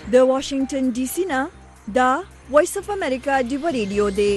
د واشنگټن ډي سي نه دا وایس اف امریکا دی ریډیو دی.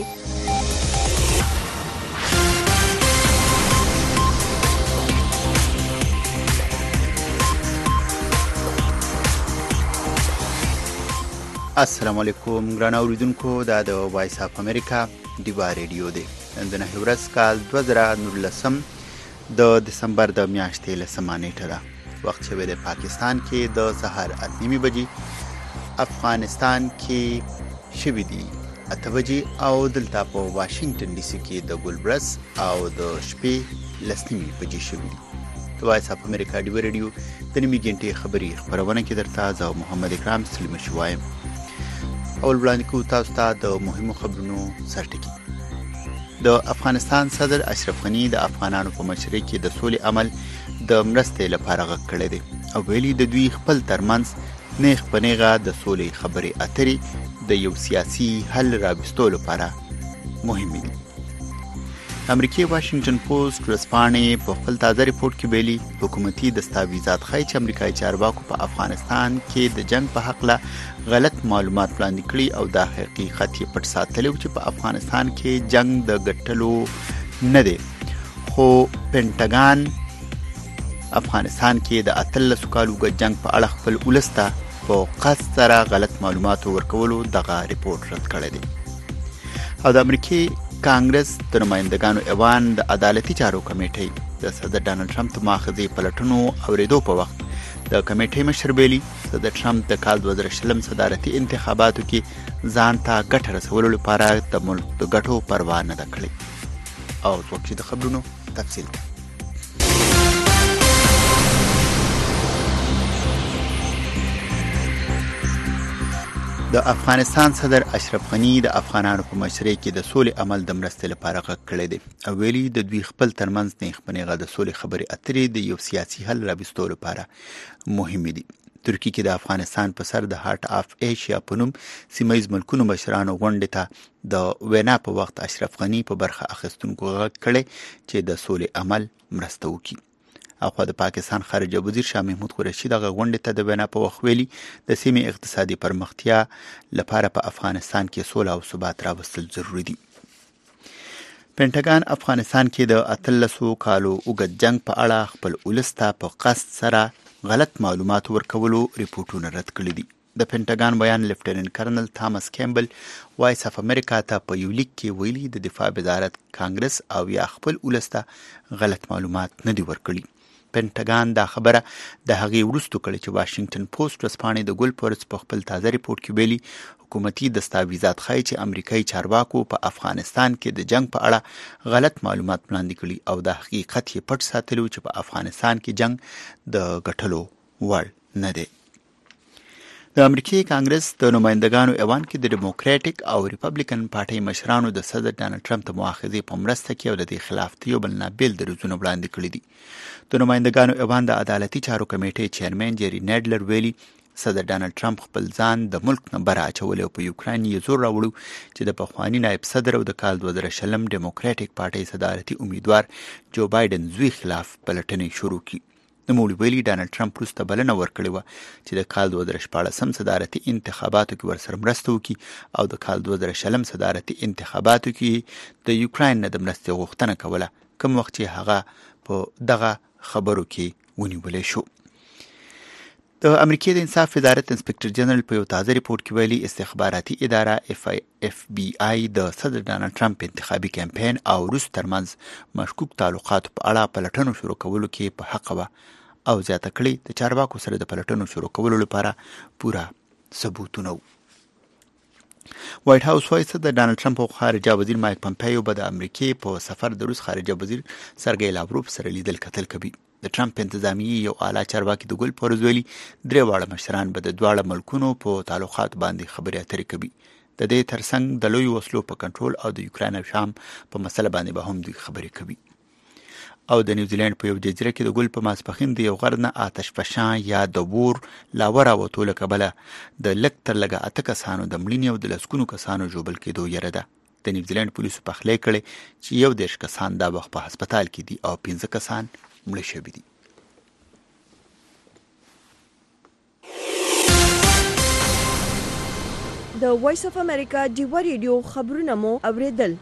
السلام علیکم ګران اوریدونکو، دا د وایس اف امریکا دی ریډیو دی. نن د ورځ کال 2019 د دسمبر د میاشتې لسمه نیټه ده. وخت شوی د پاکستان کې د سهار 8:30 بجې، افغانستان کې شوی دی 8 بجې او دلته په واشنگټن ډي سي کې د ګلبرس او د شپې 10:30 بجې شوی دی. د وایس اف امریکا دی ریډیو د نیمه غنټې خبري خبرونه کې درته زه محمد اکرام سلیمه شوایم. اول وړاندې کوو تاسو ته د مهمو خبرونو سرټکی. د افغانستان صدر اشرف غني د افغانانو په مشرۍ کې د سولې عمل د مرستې لپاره غږ کړی دی او ویلي د دوی خپل ترمنځ نیغ په نیغه د سولې خبرې اترې د یو سیاسي حل راوستلو لپاره مهمې دي. امریکای واشنگټن پوسټ ورځپاڼې په خپل تازه ریپورت کې ویلي حکومتي دستاویزات ښایي چې امریکایي چارواکو په افغانستان کې د جنگ په حق له غلط معلومات وړاندې کړي او دا حقیقت یې پټ ساتلی چې په افغانستان کې جنگ د ګټلو نه دی. خو پینټاګان افغانستان کې د 13 کالو جنگ په اړه خپل ولس ته په قصد سره غلط معلومات ورکولو دغه ریپورت رد کړی دی. او د امریکای کانګرس د نمائندګانو ایوان د عدالتي چارو کمیټې د صدر ډانلډ ټرمپ د مؤاخذې پلټنو اوریدو په وخت د کمیټې مشر ویلي صدر ټرمپ د کال 2020 صدارتي انتخاباتو کې ځان ته ګټه رسولو لپاره د ملک د ګټو پروا نه ده کړې. او څوک چې د خبرونو تفصیل ده. د افغانستان صدر اشرف غني د افغانانو په مشرۍ کې د سولې عمل د مرستې لپاره غږ کړی دی او ویلي د دوی خپل ترمنځ نیغ په نیغه د سولې خبرې اترې د یو سیاسي حل راوستلو لپاره مهمې دي. ترکیه کې د افغانستان په سر د هارت اف ایشیا په نوم سیمایي ملکونو مشرانو غونډې ته د وینا په وخت اشرف غني په برخه اخیستونکو غږ کړی چې د سولې عمل مرسته وکړي. اخوا د پاکستان خارجه وزیر شاه محمود قریشي دغه غونډې ته د وینا په وخت ویلي د سیمې اقتصادي پرمختیا لپاره په افغانستان کې سوله او ثبات راوستل ضروري دي. پینټاګان افغانستان کې د 13 کالو اوږد جنگ په اړه خپل ولس ته په قصد سره غلط معلومات ورکولو ریپورتونه رد کړي دي. د پینټاګان بیان لیفټیننټ کرنل تامس کیمبل وایس اف امریکا ته په یو لیک کې ویلي د دفاع وزارت کانګرس او یا خپل ولس ته غلط معلومات نه دي ورکړي. پینټاګان دا خبره د هغې وروسته کړې چې واشنگټن پوسټ ورځپاڼې د ګلپورس په خپل تازه ریپورت کې ویلي حکومتي دستاویزات ښایي چې امریکایي چارواکو په افغانستان کې د جنگ په اړه غلط معلومات وړاندې کړي او دا حقیقت یې پټ ساتلی چې په افغانستان کې جنگ د ګټلو وړ نه دی. د امریکای کانګرس د نمائندګانو ایوان کې د ډیموکراټک او ریپبلیکن پارټۍ مشرانو د صدر ډانلډ ټرمپ د مؤاخذې په مرسته کې او د دې خلاف یو بل نابیل دریځونه وړاندې کړي دي. د نمائندګانو ایوان د عدالتي چارو کمیټې چیرمن جری نیډلر ویلي صدر ډانلډ ټرمپ خپل ځان د ملک نه بره اچولی او په یوکراین یې زور راوړو چې د پخواني نایب صدر او د کال 2020 ډیموکراټک پارټۍ صدارتي امیدوار جو بایدن زوی خلاف پلټنې شروع کړي. نوموړي ویلي ډانلډ ټرمپ وروسته بلنه ورکړې وه چې د کال 2014 صدارتي انتخاباتو کې ورسره مرسته وکړي او د کال 2020 صدارتي انتخاباتو کې د یوکراین نه د مرستې غوښتنه کوله، کوم وخت چې هغه په دغه خبرو کې ونیولی شو. د امریکای د انصاف وزارت انسپکټر جنرال په یو تازه ریپورت کې ویلي استخباراتي اداره اف بی آی د صدر ډانلډ ټرمپ انتخابي کمپاین او روس ترمنځ مشکوک تعلقاتو په اړه پلټنو شروع کولو کې په حق وه او زیاته کړي د چارواکو سره د پلټنو شروع کولو لپاره پوره ثبوتونه وو. وایټ هاوس وایي صدر ډانلډ ټرمپ او خارجه وزیر مایک پمپیو به د امریکای په سفر د روس خارجه وزیر سرګی لاوروف سره لیدل کتل کوي. د ټرمپ انتظامیې یو اعلی چارواکي د ګلپورس ویلي درې واړه مشران به د دواړه ملکونو په تعلقات باندې خبرې اترې کوي. د دې ترڅنګ د لوی وسلو په کنټرول او د یوکراین او شام په مسله باندې به هم دوی خبرې کوي. او د نیوزیلند په یو جزیره کې د ګل په ماسپښین د یو غر نه آتش فشان یا د اور لاوه راوتو له کبله د لږ تر لږه 8 کسانو د مړینې او د لسګونو کسانو ژوبل کېدو یره ده. د نیوزیلند پولیسو پخلی کړی چې 11 کسان دا وخت په هسپتال کې دي او 15 کسان مړه شوي دي. د وایس اف امریکا ډیوا ریډیو خبرونه مو اوریدل.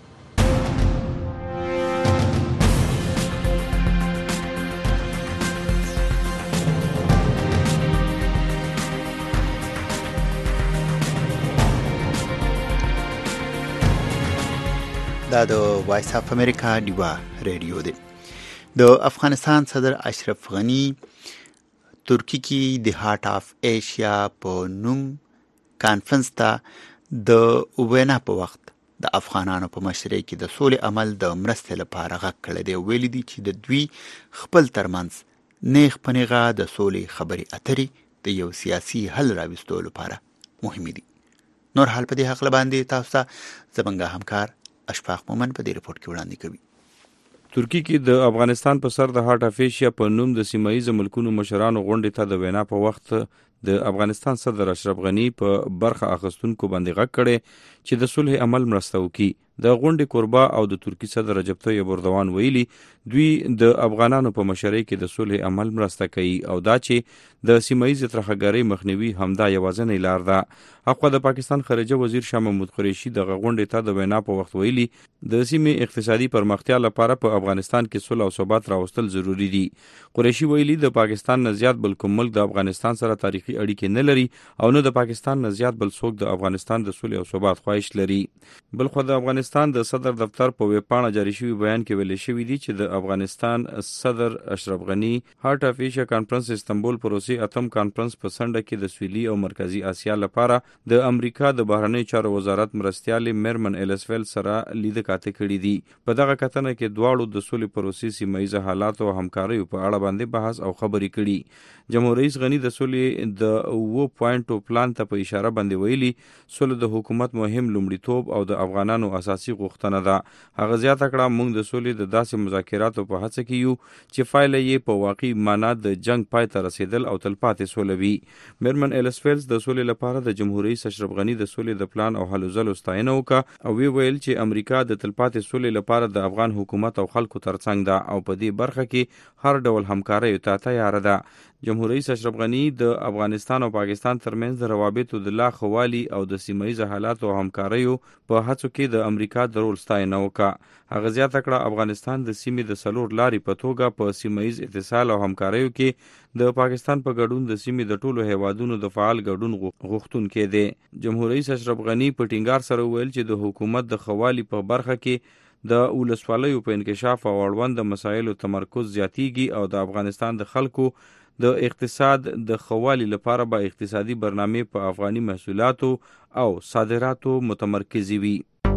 دا د وایس اف امریکا ډیوا ریډیو دی. د افغانستان صدر اشرف غنی ترکی کې د هارت اف ایشیا په نوم کانفرنس ته د وینا په وخت د افغانانو په مشرۍ کې د سولې عمل د مرستې لپاره غږ کړی دی. ویلي دي چې د دوی خپل ترمنځ نیغ په نیغه د سولې خبرې اترې د یو سیاسي حل راوستلو لپاره مهمې دي. نور حال په دې حق باندې تاسو ته زمونږ همکار اشفاق مومن په دې رپورت کې وړاندې کوي. ترکی کې د افغانستان په سر د هارت اف ایشیا په نوم د سیمایي ملکونو مشرانو غونډې ته د وینا په وخت د افغانستان صدر اشرف غنی په برخه اخیستونکو باندې غږ کړی چې د صلح عمل مرسته وکړي. د غونډې کوربه او د ترکی صدر رجب طیب اردوغان ویلي دوی د افغانانو په مشرۍ کې د صلح عمل مرسته کوي او دا چې د سیمایي ترهګرۍ مخنیوي همدا یوازینۍ لار ده. اخوا د پاکستان خارجه وزیر شاه محمود قریشي د غونډې ته د وینا په وخت ویلي د سیمې اقتصادي پرمختیا لپاره په افغانستان کې صلح او ثبات راوستل ضروری دي. قریشي ویلي د پاکستان نه زیات بل کوم ملک د افغانستان سره تاریخي اړیکې نه لري او نه د پاکستان نه زیات بل څوک د افغانستان د صلح او ثبات خواهش لري. بلخو د افغانستان د صدر دفتر په ویبپاڼه جاری شوی بیان کې ویل شوی دی چې د افغانستان صدر اشرف غنی هارت اف ایشیا کانفرنس استنبول پروسې اتم کانفرنس په سنډه کې د سویلي او مرکزی اسیا لپاره د امریکا د بهرنی چارو وزارت مرستیال میرمن ایلسفیل سره لید کاته کړی دی. په دغه کتنه کې دواړو د سولې پروسې سیمایي حالات او همکارۍ په اړه باندې بحث او خبرې کړي. جمهور رئیس غنی د سولې د 9 پوینټو پلان ته په اشاره باندې ویلي سولې د حکومت مهم لومړیتوب او د افغانانو اساسي غوښتنه ده. هغه زیاته کړه موږ د سولې د داسې مذاکراتو په هڅه کې یو چې فایله یې په واقعي معنا د جنگ پای ته رسیدل او تلپاتې سوله وي. میرمن ایلسفیلز د سولې لپاره د جمهور رئیس اشرف غنی د سولې د پلان او هلو ځلو ستاینه وکړه او ویل چې امریکا د تلپاتې سولې لپاره د افغان حکومت او خلکو ترڅنګ ده او په دې برخه کې هر ډول همکارۍ ته تیار ده. جمهور رئیس اشرف غنی د افغانستان او پاکستان ترمنځ د روابطو د لا خوالي او د سیمایي حالات او همکاریو په هڅو کې د امریکا د رول ستاینه وکړه. هغه زیاته کړه افغانستان د سیمې د سلور لارې په توګه په سیمایي اتصال او همکاریو کې د پاکستان په ګډون د سیمې د ټولو هیوادونو د فعال ګډون غوښتونکی دی. جمهور رئیس اشرف غنی په ټینګار سره ویل چې د حکومت د خوالي په برخه کې د ولسوالیو په انکشاف او اړوند مسایلو تمرکز زیاتیږي او د افغانستان د خلکو د اقتصاد د خوالي لپاره به اقتصادي برنامه په افغاني محصولاتو او صادراتو متمرکزي وي.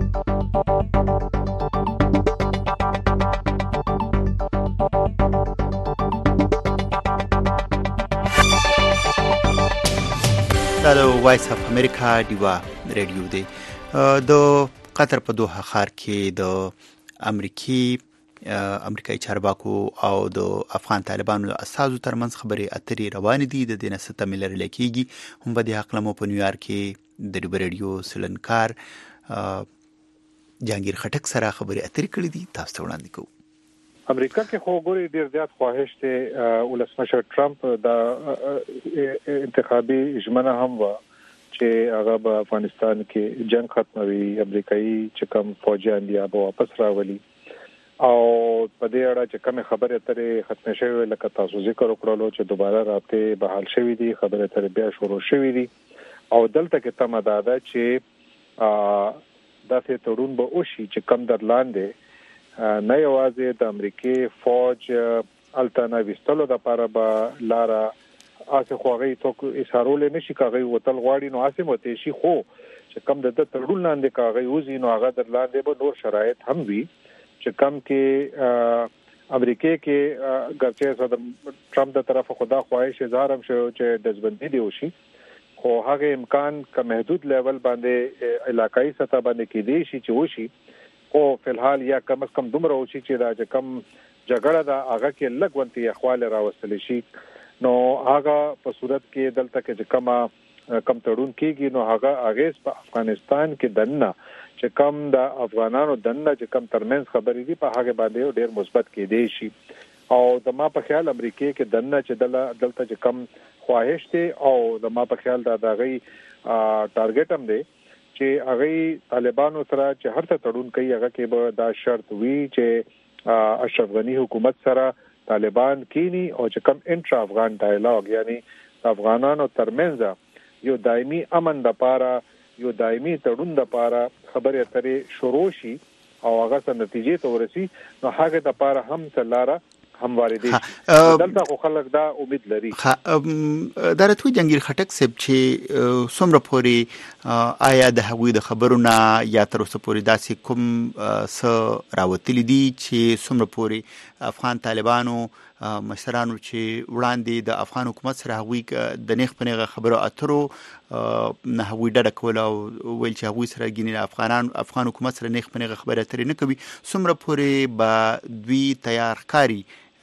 دا د وایس اف امریکا ډیوا ریډیو دی. د قطر په دوحه ښار کې د امریکایي چارواکو او د افغان طالبانو د اساسو ترمنځ خبرې اترې روانې دي. د دې نه څه تمې لرلی کېږي. هم په دې هکله مو په نیویارک کې د ډیوا ریډیو سیلنکار جهانګیر خټک سره خبرې اترې کړې دي. تاسو ته وړاندې کوو. امریکا کې خو ګوري ډیر زیات خواهش ته ولسمشر ټرمپ د انتخابي ژمنه هم و چې هغه په افغانستان کې جنگ ختموي، امریکایي چې کوم فوجیان دي هغه واپس راولي او په دې اړه چې کوم خبره اترې ختم شوی لکه تاسو ذکر وکړلو چې دوباره رابطه بحال شوې دي، خبره اترې بیا شروع شوې دي او دلته کې تمه ده چې داسې تړون به وشي چې کم در لاندې نه یوازې د امریکای فوج الټانا وستلو د لپاره به لاره اسه خوغي تو اشارول نشي کاغي وتل غواړي نو اسه مته شي خو چې کم د تړون لاندې کاغي وزي نو هغه در لاندې به نور شرایط هم وي چې کم کې امریکای کې ګرچه صدر ټرمپ د طرفه خدا خواهش اظهار هم شو چې دزبندي دی وشي خو هغه امکان که محدود لیول باندې علاقائی سطح باندې کې دی شي چې وشي او فلحال یا کم از کم دومره وشي چې دا چې کم جګړه دا هغه کې لګونتي اخوال راوستل شي نو هغه په صورت کې دلته کې کم تړون کېږي نو هغه اغیز په افغانستان کې دنه چې کم د افغانانو دنه چې کم ترمنځ خبرې دي په هغه باندې ډېر مثبت کې دی شي او د ما په خیال امریکای کې دنه چې دلته چې کم خواهش دي او د ما په خیال دا غي ټارګټ هم دی چې هغه طالبانو سره چې هر څه تړون کوي هغه کې به دا شرط وي چې اشرف غنی حکومت سره طالبان کینی او چې کوم انټرا افغان ډایالوګ یعنی افغانانو ترمنځ یو دایمي امن د پاره یو دایمي تړون د پاره خبرې اترې شروع شي او هغه څه نتیجې ته ورسي نو هغه د پاره هم سلاره همواري دي دلته خو خلک دا امید لري. درته جنگیر خټک صاحب چې څومره پوري آیا د هغوی د خبرونه یا تر اوسه پوري داسې کوم څه راوتلي دي چې څومره پوري افغان طالبانو مشرانو چې وړاندې د افغان حکومت سره هغوی د نیغ په نیغه خبرو اترو نه هغوی ډډه کوله او ویل چې هغوی سره ګینې افغان حکومت سره نیغ په نیغه خبرې اترې نه کوي څومره پورې به دوی تیار ښکاري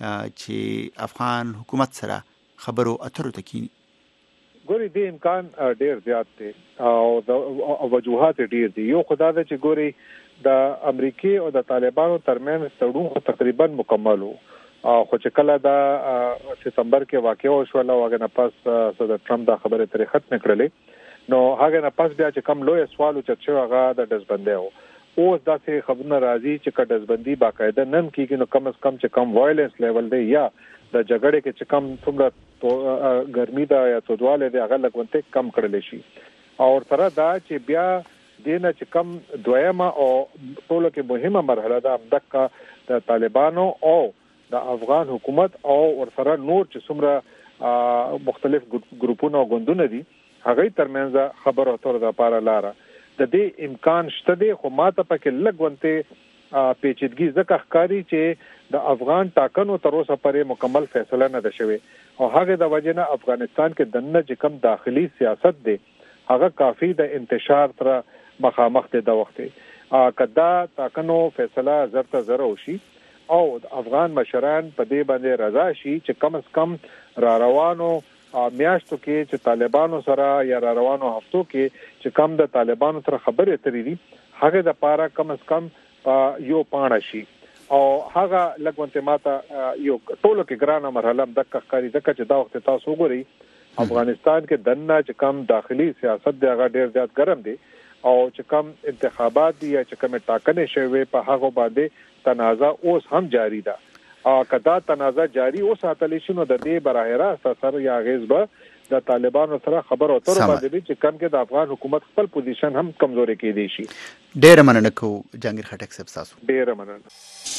چې افغان حکومت سره خبرو اترو ته کینی؟ ګوري دې امکان ډیر زیات دی او وجوهات ډیر دي. یو خدای دا چې ګوري د امریکای او د طالبانو ترمنځ تړون تقریبا مکمل وو خو چې کله دا سپتمبر کې واقع وشول او هغه نه پس صدر ټرمپ دا خبره ترې ختم کړلې نو هغه نه پس بیا چې کوم لوی سوال چې هغه د دزبندۍ اوس داسې خبرونه راځي چې که دزبندي باقاعده نن کېږي نو کم از کم چې کم وایلنس لیول دی یا د جګړې کې چې کم څومره ګرمي ده یا تودواله دی هغه لږ کم کړل شي او سره دا چې بیا دینه چې کم دویمه او ټولو کې مهمه مرحله ده دغه د طالبانو او د افغان حکومت او ورسره نور چې څومره مختلف ګروپونه او ګوندونه دي هغه ترمنځ خبرو اترو د لپاره لاره د دې امکان شته دی خو ماته پکې لګونته پیچیدګي ځکه ښکاری چې د افغان ټاکنو تر اوسه پورې مکمل فیصله نه ده شوی او هغه د وجنه افغانستان کې دنه چې کم داخلي سیاست دی هغه کافی د انتشار تر مخامخ دی د وخت کدا ټاکنو فیصله زرته زره وشي او افغان مشران په دې باندې رضا شي چې کم از کم را روانو میاشتو کې چې طالبانو سره یا را روانو هفتو کې چې کم د طالبانو سره خبرې اترې دي هغه د پاره کم از کم یو پاڼه شي او هغه لګونته ماته یو ټولو کې ګرانه مرحله د ښکاری ځکه چې دا وخت تاسو وګورئ افغانستان کې دنه چې کم داخلي سیاست دی هغه ډیر زیات ګرم دی او چې کم انتخابات دي یا چې کم ټاکنې شوي په هغه باندې تنازع اوس هم جاری ده کدا تنازع جاری او ساتل شي نو د دې براه راست اثر یا غیزبه د طالبانو سره خبر او تر باندې چې کم کې د افغان حکومت خپل پوزیشن هم کمزوري کې دي شي. ډیر مننه کو جنگیر خټک صاحب تاسو. ډیر مننه.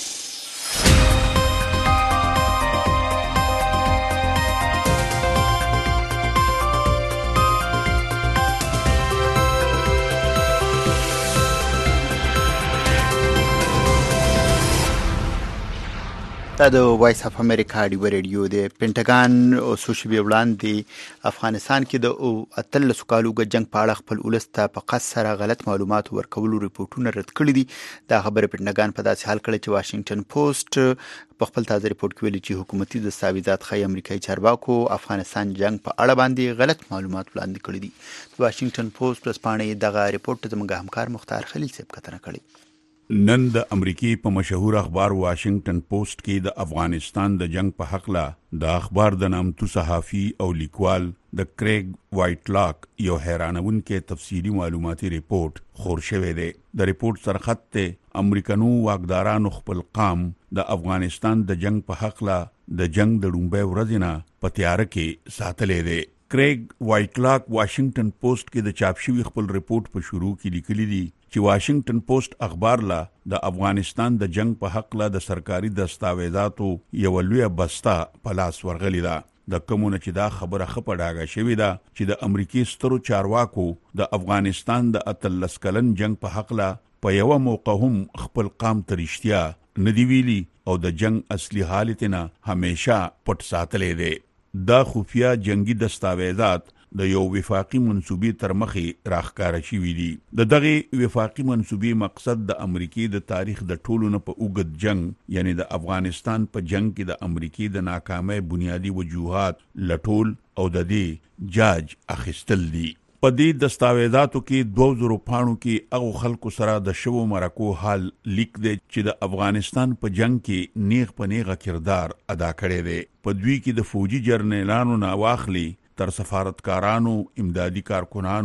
دا د وایس اف امریکا دی ریډیو دی پینټاګان او سوشبي وړاندې افغانستان کې د اتل سکالو د جنگ په اړه خپل ولسته په قصره غلط معلومات ورکولو ریپورتونه رد کړي دي. دا خبره پینټاګان په داسې حال کړي چې واشنگټن پوسټ په خپل تازه ریپورت کې ویلي چې حکومتي دستاویزات خای امریکایي چارواکو افغانستان جنگ په اړه باندې غلط معلومات وړاندې کړي دي. واشنگټن پوسټ ورځپاڼې دغه ریپورت زموږ همکار مختار خلیل صاحب کتنه کړي. نن د امریکای په مشهور اخبار واشنگټن پوسټ کې د افغانستان د جنگ په حق لا د اخبار د نامتو صحافي او لیکوال د کریګ وایټ لاک یو حیرانونکې تفصیلی معلوماتي ریپورت خور شوی دی. د ریپورت سرخط ته امریکانو واکدارانو خپل قام د افغانستان د جنگ په حق لا د جنگ د لومبۍ ورځې نه په تیاره کې ساتلې دی. کریګ وایټ لاک واشنگټن پوسټ کې د چاپ شوی خپل ریپورت په شروع کې لیکلي دي چې واشنگټن پوسټ اخبار لا د افغانستان د جنگ په حق لا د سرکاري دستاویزاتو یو لوی بسته په لاس ورغلی ده. د کومونه چې دا خبره خپړاګه شوې ده چې د امریکای سترو چارواکو د افغانستان د اتلس کلن جنگ په حق لا په یو موقع هم خپل قام ترشتیا ندی ویلي او د جنگ اصلي حالت نه همیشه پټ ساتلې ده. دا خفیه جنگي دستاویزات د یو وفاقي منسوبې تر مخې راخکاره شوي دي. د دغه وفاقي منسوبې مقصد د امریکای د تاریخ د ټولو نه په اوږد جنگ یعنی د افغانستان په جنگ کې د امریکای د ناکامۍ بنیادی وجوهات لټول او د دې جاج اخیستل دي. په دې دستاویزاتو کې 2000 پاڼو کې هغه خلکو سره د شوو مرکو حال لیک دی چې د افغانستان په جنگ کې نیغ په نیغه کردار ادا کړی دی. په دوی کې د فوجي جرنیلانو نه واخلي تر سفارتکارانو، امدادي کارکنانو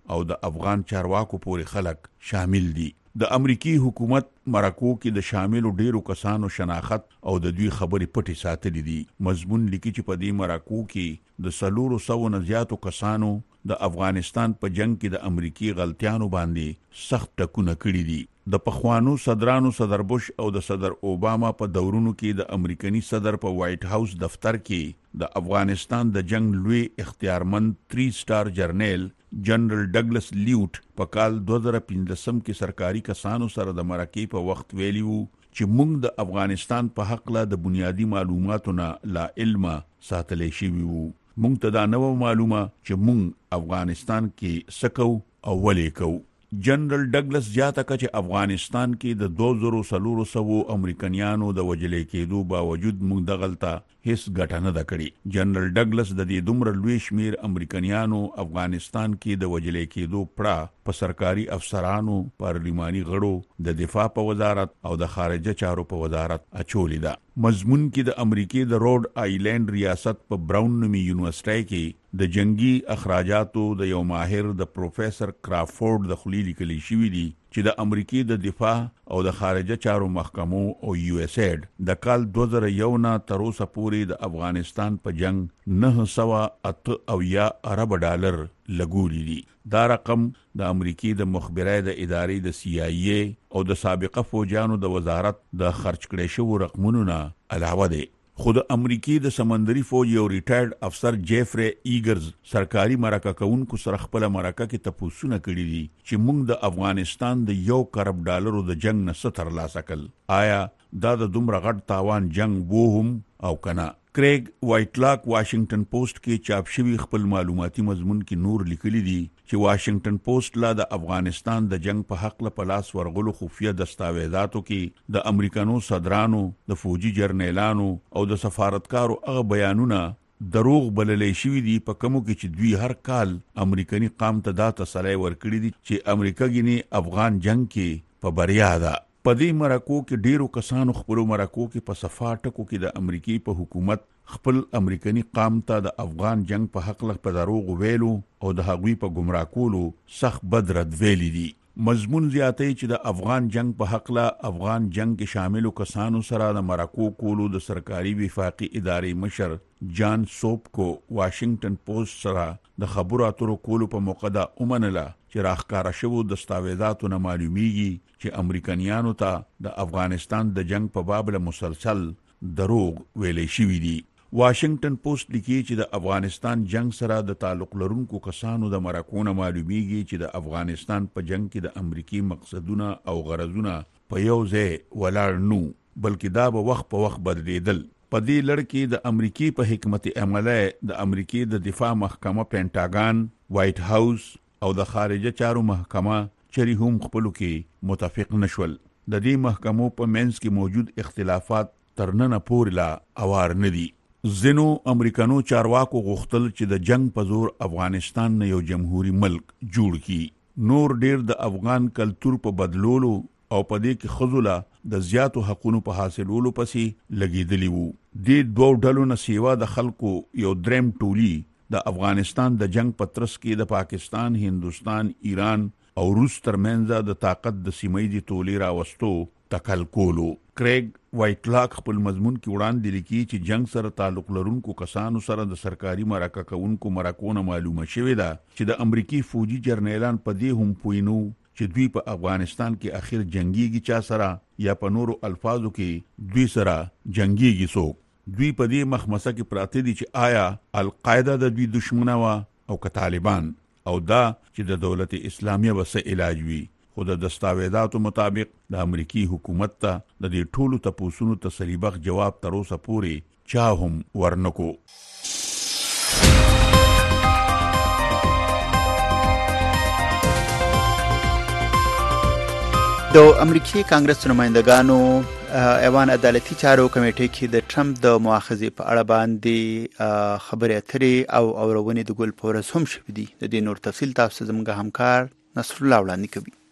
او د افغان چارواکو پورې خلک شامل دي. د امریکای حکومت مرکو کې د شاملو ډیرو کسانو شناخت او د دوی خبرې پټې ساتلې دي. مضمون لیکي چې په دې مرکو کې د 400 نه زیاتو کسانو د افغانستان په جنگ کې د امریکای غلطیانو باندې سخت ټکونه کړي دي. د پخوانو صدرانو صدر بوش او د صدر اوباما په دورونو کې د امریکایي صدر په وایټ هاوس دفتر کې د افغانستان د جنگ لوی اختیارمند 3 سٹار جرنیل جنرال ډګلس لیوټ په کال 2015 کې سرکاري کسانو سره د مرکې په وخت ویلیو چې موږ د افغانستان په حق لا د بنیادی معلوماتو نه لا علم ساتلې شوی وو. موږ ته دا نو معلومه چې موږ افغانستان کې سکو او ولې کو. جنرال ډګلس زیاته کړه چې افغانستان کې د 2400 امریکایانو د وجلې کېدو باوجود موږ دغلطه هیڅ ګټه نه ده کړې. جنرال ډګلس د دې دومره لوی شمیر امریکایانو افغانستان کې د وجلې کېدو پړه په سرکاري افسرانو، پارلماني غړو، د دفاع په وزارت او د خارجه چارو په وزارت اچولې ده. مضمون کې د امریکای د روډ آیلینډ ریاست په براون نومي یونیورسيټي کې د جنگي اخراجاتو د یو ماهر د پروفیسور کرافورد د خلیلی کلی شوی دی چې د امریکای د دفاع او د خارجه چارو محکمو او یو اس ایډ د کال 2001 نه تر اوسه پورې د افغانستان په جنگ 908 ارب ډالر لګولي دي. دا رقم د امریکای د مخبرای د ادارې د سی آی ای او د سابقه فوجانو د وزارت د خرج کړي شو رقمونو نه علاوه دی. خود امریکای د سمندري فوج یو ریټایرډ افسر جیفری ایګرز سرکاري مرکه کوونکو سره خپل مرکه کې تپوسونه کړي دي چې موږ د افغانستان د 1 کروڑ ډالرو د جنگ نه ستر لاسکل. آیا دا د دومره غټ تاوان جنگ وو هم او کنه؟ کریگ وایټلاک واشنگټن پوسټ کې چاپ شوی خپل معلوماتي مضمون کې نور لیکلي دي چې واشنگټن پوسټ لا د افغانستان د جنگ په حق له پلاس ورغلو خفیه دستاویزاتو کې د امریکانو صدرانو، د فوجي جرنیلانو او د سفارتکارو هغه بیانونه دروغ بللې شوی دي په کومو کې چې دوی هر کال امریکایي قام ته دا تسلی ورکړي دي چې امریکا ګینه افغان جنگ کې په بریا ده. په دې مرکو کې ډیرو کسانو خپل مرکو کې په صفاټکو کې د امریکای په حکومت خپل امریکایي قام ته د افغان جنگ په حق له په دروغ ویلو او د هغوی په گمراه کولو سخت بد رد ویلي دي. مضمون زیاتې چې د افغان جنگ په حق له افغان جنگ کې شاملو کسانو سره د مرکو کولو د سرکاري وفاقي ادارې مشر جان سوپ کو واشنگټن پوسټ سره د خبرو اترو کولو په موقع دا اومنله چې راخکاره شوو دستاویزاتو نه معلومیږي چې امریکایانو ته د افغانستان د جنگ په باب له مسلسل دروغ ویلې شوی دي. واشنگټن پوسټ لیکي چې د افغانستان جنگ سره د تعلق لرونکو کسانو د مرکونه معلومیږي چې د افغانستان په جنگ کې د امریکای مقصدونه او غرضونه په یو ځای ولاړ نو بلکې دا به وخت په وخت بدلیدل. په دې لړ کې د امریکای په حکمت عمله د امریکای د دفاع محکمه پینټاګان، وایټ هاوس او د خارجه چارو محکمه چری هم خپلو کې متفق نشول. د دې محکمو په منځ کې موجود اختلافات ترننه پورې لا اوار نه دي. ځینو امریکانو چارواکو غوښتل چې د جنگ په زور افغانستان نه یو جمهوریت ملک جوړ کړي. نور ډیر د افغان کلچر په بدلولو او په دې کې خذله د زیاتو حقوقو په حاصلولو پسې لګیدلی وو. د دوه ډلو نه سیوا د خلکو یو دریم ټولي د افغانستان د جنگ په ترڅ کې د پاکستان، هندوستان، ایران او روس ترمنځ د طاقت د سیمایي تولې راوستو تکل کولو. کریگ وایټلاک خپل مضمون کې وړاندې لیکي چې جنگ سره تعلق لرونکو کسانو سره د سرکاري مرکه کوونکو مرکونه معلومه شوې ده چې د امریکای فوجي جرنیلان په دې هم پوینو چې دوی په افغانستان کې اخر جنگيږي چا سره یا په نورو الفاظو کې دوی سره جنگيږي څوک. دوی په دې مخمسه کې پراته دي چې آیا القاعده د دوی دشمنه وا او که طالبان او دا چې د دولت اسلامیه وسه علاج وي. خو د دستاویزاتو مطابق د امریکای حکومت ته د دې ټولو تپوسونو تسلی بخش جواب تر اوسه پورې چا هم ورنکو. د امریکای کانګرس نمائندګانو ایوان عدالتي چارو کمیټې کې د ټرمپ د مؤاخذې په اړه باندې خبرې اترې او اورونې د ګل پورس هم شوې دي. د دې نور تفصیل تاسو زموږ همکار نصر الله وړاندې کوي.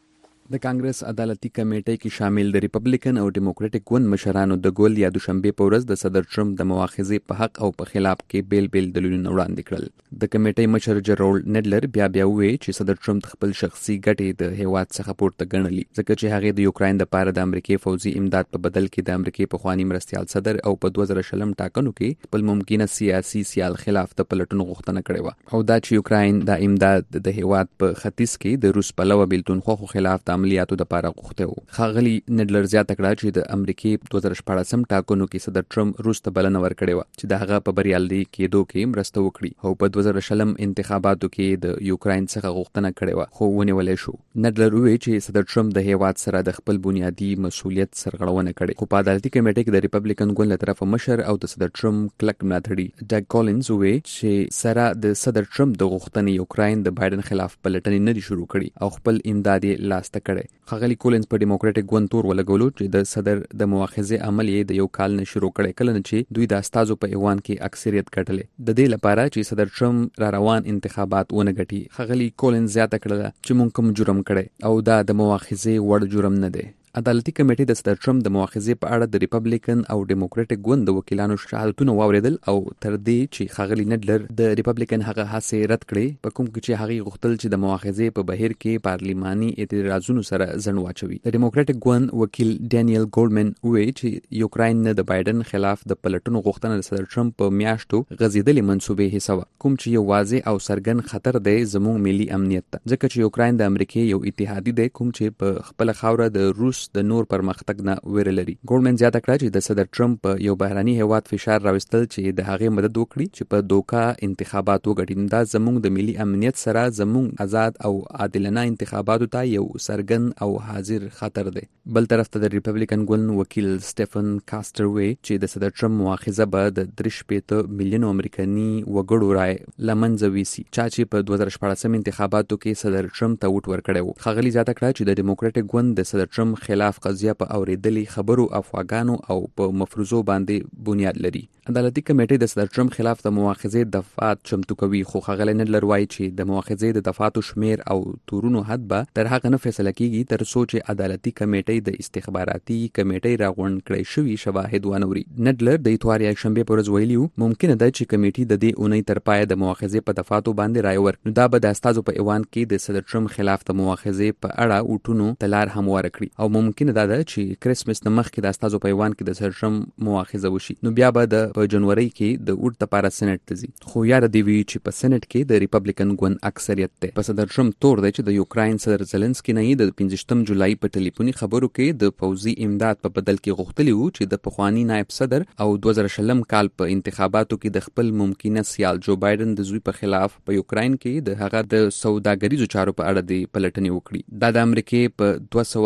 د کانګرس عدالتي کمیټې کې شامل د ریپبلیکن او ډیموکراټک ګوند مشرانو د ګول یا دوشنبه په ورځ د صدر ټرمپ د مواخذې په حق او په خلاف کې بیل دلیلونه وړاندې کړل. د کمیټې مشر جرالډ نیډلر بیا وویل چې صدر ټرمپ خپل شخصي ګټې د هیواد څخه پورته ګڼلي ځکه چې هغه د یوکرين لپاره د امریکای فوزي امداد په بدل کې د امریکای پخوانی مرستيال صدر او په 2020 ټاکنو کې خپل ممکنه سیاسي سیال خلاف د پلټونو غوښتنه کړې و او دا چې یوکرين د امداد د هیواد په ختیځ کې د روس پلوه بیلتون خو خلاف د عملیاتو د لپاره غوښته و. خاغلی نیډلر زیاته کړه چې د امریکای 2014 ټاکنو کې صدر ټرمپ روس ته بلنه ورکړې و چې د هغه په بریالي کېدو کې مرسته وکړي او په 2020 انتخاباتو کې د یوکرين څخه غوښتنه کړې و خو ونیولې شو. نیډلر وویل چې صدر ټرمپ د هیواد سره د خپل بنیادی مسؤلیت سرغړونه کړې خو په عدالتي کمیټې کې د ریپبلیکن ګوند له طرفه مشر او د صدر ټرمپ کلک ملاتړي ډګ کولینز وویل چې سره د صدر ټرمپ د غوښتنې یوکرين د بایدن خلاف پلټنې نه دي شروع کړي او خپل امداد یې لاسته کړي. خاغلی کولینز په ډیموکراټک ګوند تور ولګولو چې د صدر د مواخذې عمل یې د یو کال نه شروع کړي کله چې دوی د استازو په ایوان کې اکثریت ګټلې د دې لپاره چې صدر ټرمپ را روان انتخابات ونه ګټي. خاغلی کولینز زیاته کړه چې مونږ کوم جرم کړي او دا د مواخذې وړ جرم نه دی. عدالتي کمیټې د صدر ټرمپ د مواخذې په اړه د ریپبلیکن او ډیموکراټک ګوند د وکیلانو شهادتونه واوریدل او تر دې چې خاغلی نیډلر د ریپبلیکن هغه هڅې رد کړې په کوم کې چې هغه غوښتل چې د مواخذې په بهیر کې پارلیماني اعتراضونو سره ځنډ واچوي. د ډیموکراټک ګوند وکیل ډانیل ګولډمن وایي چې یوکرين نه د بایدن خلاف د پلټونو غوښتنه د صدر ټرمپ په میاشتو غزیدلې منسوبې حساب کوم چې یو واضح او سرګن خطر دی زموږ ملي امنیت ته ځکه چې یوکرين د امریکای یو اتحادي دی کوم چې په خپل خاوره د روس د نور پرمختګ نه ویره لري. ګورمن زیاته کړه چې د صدر ټرمپ یو بهراني هیواد فشار راوستل چې د هغې مدد وکړي چې په دوکا انتخابات وګټي دا زموږ د ملي امنیت سره زموږ آزاد او عادلانه انتخاباتو ته یو سرګن او حاضر خطر دی. بل طرف ته د ریپبلیکن ګوند وکیل سټيفن کاستر وی چې د صدر ټرمپ مواخذه به د 3.5 میلیون امریکایي وګړو رائے لمنځه ویسي چې په 2014 انتخاباتو کې صدر ټرمپ ته ووټ ورکړی و. خاغلی زیاته کړه چې د ډیموکراټک ګوند د صدر ټرمپ خلاف قضیه په اوریدلې خبرو افواګانو او په مفروضو باندې بنیاد لري. عدالتي کمیټې د صدر ټرمپ خلاف د مواخذې دفعات چمتو کوي خو خاغلی نیډلر وایي چې د مواخذې د دفعاتو شمیر او تورونو حد به تر هغه نه فیصله کیږي تر څو چې عدالتي کمیټې د استخباراتي کمیټې راغونډ کړي شوی شواهد ونوري. نیډلر د اتوار یا شنبه پر ورځ ویلیو ممکنه ده چې کمیټې د دې اونۍ تر پای د مواخذې په دفعاتو باندې رائے ورکړي. دا به د استازو په ایوان کې د صدر ټرمپ خلاف د مواخذې په اړه وټونو تلار هموار کړي او ممکنه ده چې کریسمس نه مخکې د استازو په ایوان کې د صدر ټرمپ مواخذه وشي. نو بیا به په جنوري کې د وټ لپاره سېنات ته ځي خو یاد دی وی چې په سېنات کې د ریپبلیکن ګوند اکثریت ده. په صدر ټرمپ تور دی چې د یوکرين صدر زيلنسکي نه د 15 جولای په ټلیفوني خبرو کې د فوزي امداد په بدل کې غوښتلی وو چې د پخوانی نائب صدر او 2020 کال په انتخاباتو کې د خپل ممکنه سیال جو بایدن د زوی په خلاف په یوکرين کې د هغه د سوداګریزو چارو په اړه د پلټنې وکړي. دا د امریکای په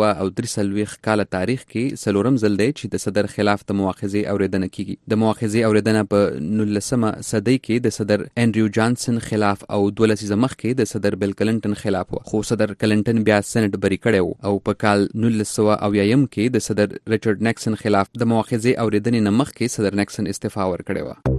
243 کال تاریخ کې سلورم ځل دی چې د صدر خلاف د مواخذې اوریدنه کیږي. د مواخذې اوریدنه په 19مه صدۍ کې د صدر انډریو جانسن خلاف او 12 لسیزه مخکې د صدر بیل کلنټن خلاف و خو صدر کلنټن بیا سېنات بری کړی او په کال 1980 کې د صدر ریچارډ نیکسن خلاف د مواخذې اوریدنې نه مخکې صدر نیکسن استعفا ورکړی و.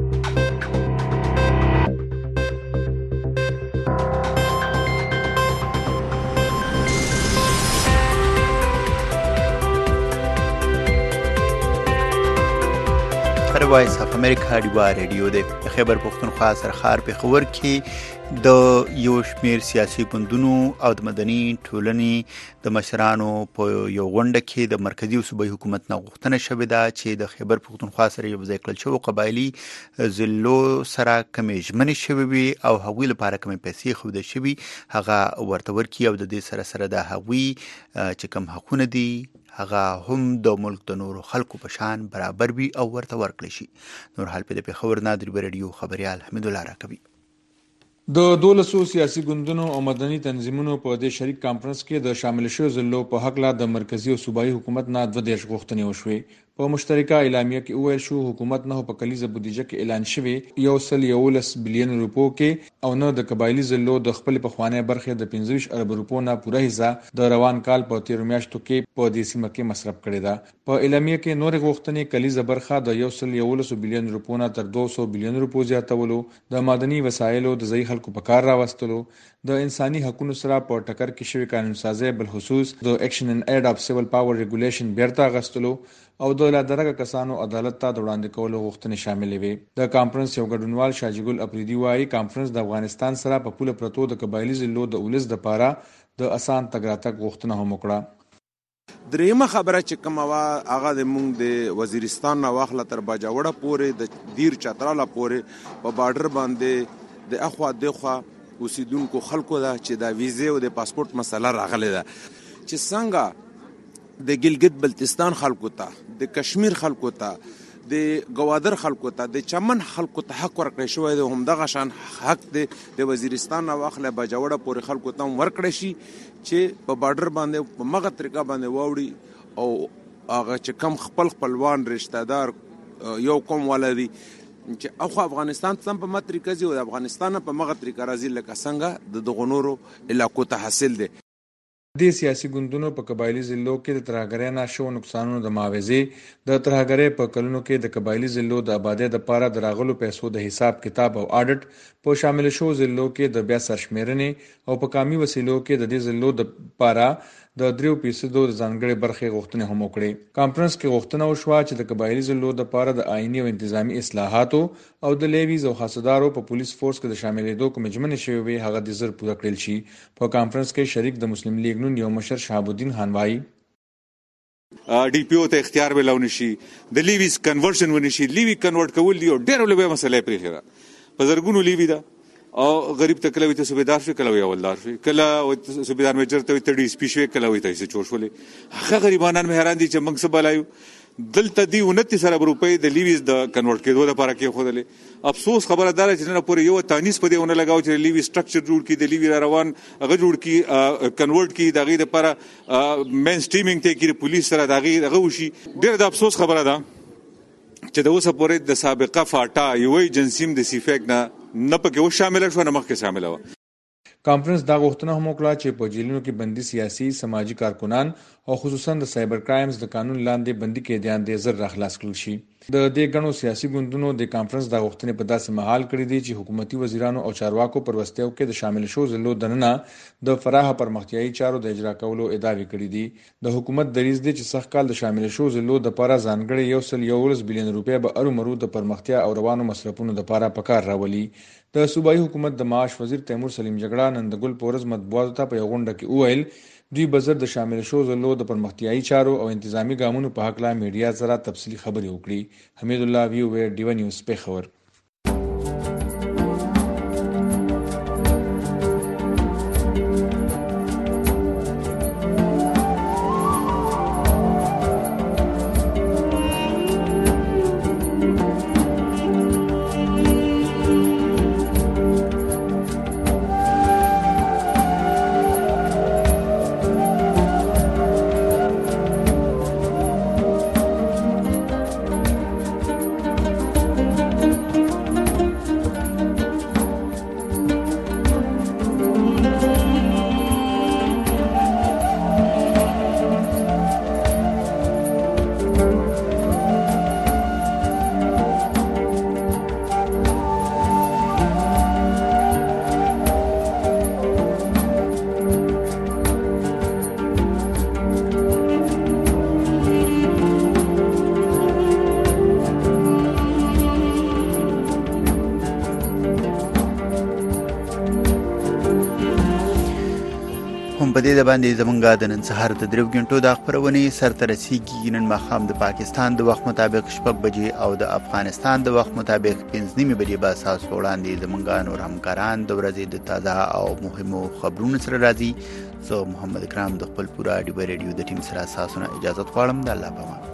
وایس اف امریکا ډیوا ریډیو د خیبر پښتونخوا سرخار په خبر کې د یو شمیر سیاسي ګوندونو او د مدني ټولنې د مشرانو په یو غونډه کې د مرکزی او صوبایي حکومت نه غوښتنه شوې ده چې د خیبر پښتونخوا سره یو ځای کړل شوی قبایلی ضلعو سره کمې ژمنې شوې وي او هغوی لپاره کمې پیسې خوده شوي هغه ورته ورکړي او د دې سره د هغوی چې کوم حقونه دي هغه هم د ملک د نورو خلکو په شان برابر وي او ورته ورکړي شي. نور حال په دې خبر نادری ریډیو خبريال حمید الله راکوي. د 12 سیاسي ګوندونو او مدني تنظیمونو په دې شریک کانفرنس کې د شامل شوو ضلعو په حق لا د مرکزی او صوبایي حکومت نه 22 غوښتنې وشوې. په مشترکه اعلامیه کې وویل شو حکومت نه په کلیزه بودیجه کې اعلان شوی 111 بلین روپو کې او نه د قبایلی ضلعو د خپل پخوانی برخې د 25 ارب روپو نه پوره حصہ د روان کال په 13 میاشتو کې په دې سیمه کې مصرف کړی ده. په اعلامیه کې نور غوښتنې کلیزه برخه د 111 بلین روپو نه تر 200 بلین روپو زیاتولو، د معدني وسایلو د ځای خلکو په کار راوستلو، د انساني حقوقو سره په ټکر کې شوی قانون سازي بالخصوص د اکشن ان ایډ اف سیول پاور ریګولیشن بیرته غستلو او د لادرګه کسانو عدالت ته د وړاندې کولو غوښتنې شاملې وي. د کانفرنس یو ګډونوال شاجګل اپریدي وایي کانفرنس د افغانستان سره په پوله پرتو د قبایلی ضلعو د ولس د پاره د اسان تګ راتګ غوښتنه هم وکړه. دریمه خبره چې کومه وا هغه د مونږ د وزیرستان نه واخله تر باجوړه پورې د دیر چتراله پورې په بارډر باندې د اخوا دغه اوسیدونکو خلکو دا چې د ویزه او د پاسپورت مسله راغله ده چې څنګه د ګلګت بلتستان خلکو ته د کشمیر خلکو ته د گوادر خلکو ته د چمن خلکو ته حق ورکړی شوی دی، هم دغه شان حق د وزیرستان نه واخله باجوړه پورې خلکو ته ورکړی شي چې په بارډر باندې په مغه طریقه باندې واوړي او هغه چې کم خپلوان رشتہ دار یو کوم ولدي چې اخو افغانستان څم په مطریقه زی او افغانستان په مغه طریقه راځي لکه څنګه د دغونورو علاقو ته حاصل دي. د سیاسي ګوندونو په قبایلی ضلعو کې د ترهګرۍ نه شو نقصانونو د معاوضې د ترهګرۍ په کلونو کې د قبایلی ضلعو د آبادی د پاره د راغلو پیسو د حساب کتاب او آډټ په شامل شو ضلعو کې د بیا سرشمیرنې او په کامي وسیلو کې د دې ضلعو د پاره د 3% د ځانګړي برخې غوښتنې هم وکړي. کانفرنس کې غوښتنه وشوه چې د قبایلی ضلعو د پاره د آئینی او انتظامی اصلاحاتو او د لیویز او خاصدارو په پولیس فورس کې د شاملېدو کوم ژمنې شوی وي هغه د زر پوره کړل شي. په کانفرنس کې شریک د مسلم لیگ نون یو مشر شهاب الدین خان وایي ډي پی او ته اختیار ولونه شي د لیویز کنورژن ونه شي لیوی کنورټ کول دی او ډېر لوی مسله پرې خره په زرګونو لیوی دا او غریب ته کله وي ته صوبیدار شي کله وي اولدار شي کله صوبیدار میجر ته ته ډي اس پی شي کله وي ته چور شولې هغه غریبانان مې حیران دي چې موږ څه بلایو دلته دی 29 روپۍ د لیویز د کنورټ کېدو لپاره کې خودلې. افسوس خبره ده چې نه پورې یو تانیس په دې ونه لگاو چې لیوی سټرکچر جوړ کی د لیوی روان هغه جوړ کی کنورټ کی دغه لپاره مین سټریمینګ ته کې پولیس سره دغه وشي. ډېر د افسوس خبره ده چې د اوسه پورې د سابقه فاټا یو ایجنسیم د سیفیک نه پکې و شامل شو نه مخکې شامل و. کانفرنس دا غوښتنه هم وکړه چې په جیلونو کې بندي سیاسي سماجی کارکنان او خصوصا د سایبر کرایمز د قانون لاندې بندي کېدیان د زر راخلاص کړل شي. د دې غنو سیاسي ګوندونو د کانفرنس دا غوښتنې په داسې مهال کړې دي چې حکومتي وزیرانو او چارواکو پر وستیو کې د شامل شو ضلعو دننه د فراخه پرمختیايي چارو د اجرا کولو ادعاوې کړې دي. د حکومت دریځ دی چې سخت کال د شامل شو ضلعو د لپاره ځانګړي 111 بلین روپیا به ارومرو د پرمختیا او روانو مصرفونو لپاره پکار راولي. د صوبایي حکومت د معاش وزیر تیمور سلیم جګړه نن د ګل پورز مطبوعاتو ته په یو غونډه کې وویل دوی بزر د شامل شو ضلعو د پرمختیايي چارو او انتظامی ګامونو په حق لا میډیا سره تفصیلی خبرې وکړي. حمید الله وی او ډیو نیوز پیښور. په دې د باندې زمونږه د نن سهار د 3 غنټو د خبرونې سرته رسیږي. نن ماښام د پاکستان د وخت مطابق 6 بجې او د افغانستان د وخت مطابق 5:30 بجې به تاسو وړاندې زمونږه نور همکاران د ورځې د تازه او مهمو خبرونو سره راځي. زه محمد کرام د خپل پورا ډیو ریډیو د ټیم سره تاسو نه اجازه غواړم. د الله په امان.